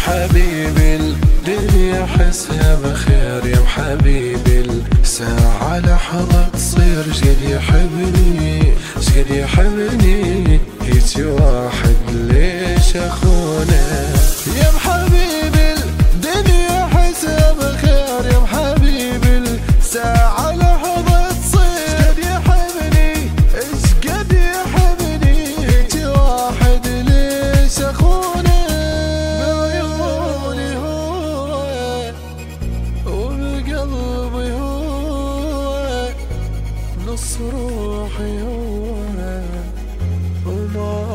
حبيبي الدنيا حسها بخير، يا حبيبي الساعة لحظة تصير شقد يحبني، شقد يحبني هيج واحد ليش أخونه. يا حبيبي الدنيا حسها بخير، يا حبيبي الساعة لحظة تصير شقد يحبني، شقد يحبني هيج واحد ليش أخونه. بعيوني هو وبقلبي هو، نص روحي هو وما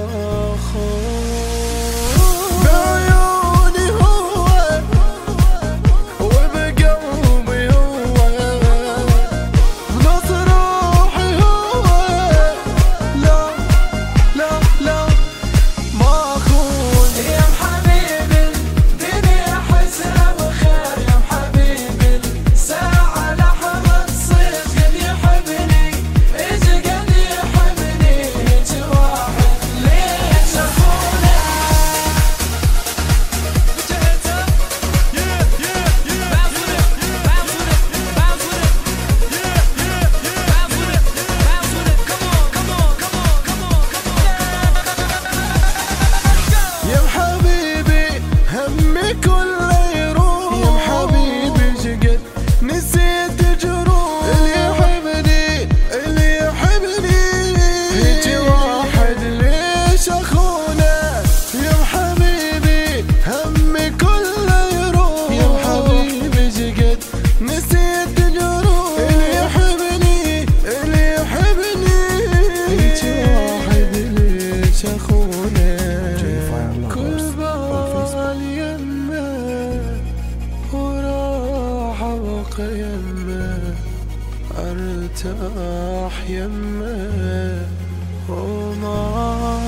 يمه ارتاح يمه وما